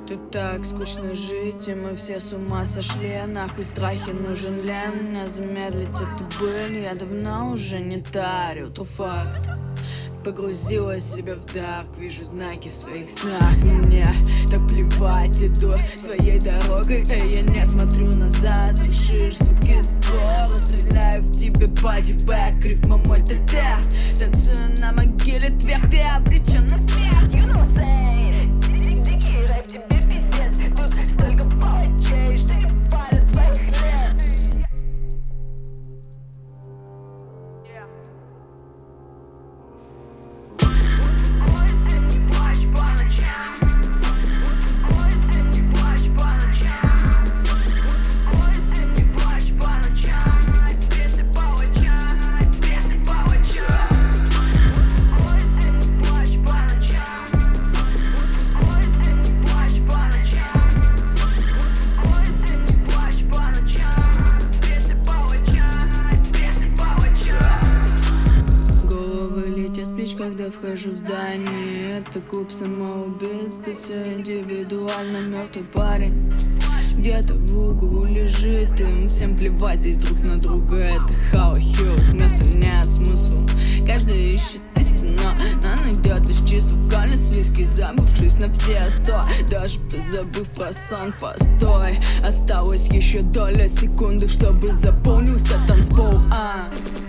Тут так скучно жить, и мы все с ума сошли. Нахуй страхи, нужен лен. Мне замедлить эту быль. Я давно уже не тарю, то факт. Погрузила себя в дарк, вижу знаки в своих снах. Но мне так плевать, иду своей дорогой. Я не смотрю назад, слушаешь звуки затвора. Стреляю в тебе бодибэк, рифма мой ТТ. Танцую на могиле твер, ты обречен на смерть. You know say, дикий райв тебе пиздец. Тут столько палачей, что не палят своих лет. Успокойся, не плачь по ночам. Успокойся, не плачь по ночам. Успокойся, не плачь по ночам. Теперь ты палача, теперь ты палача. Успокойся, не плачь по ночам. Успокойся, не плачь по ночам. Успокойся, не плачь по ночам. Теперь ты палача, теперь ты палача. Головы летят спичь, когда вхожу в здание. Это клуб самоубийц, тут все индивидуально. Мертвый парень где-то в углу лежит. Им всем плевать здесь друг на друга. Это How Hills, места нет смысла. Каждый ищет истину, но найдет лишь чисто вкальный виски, забывшись на все 100. Даже позабыв про сон, постой. Осталась еще доля секунды, чтобы заполнился танцпол.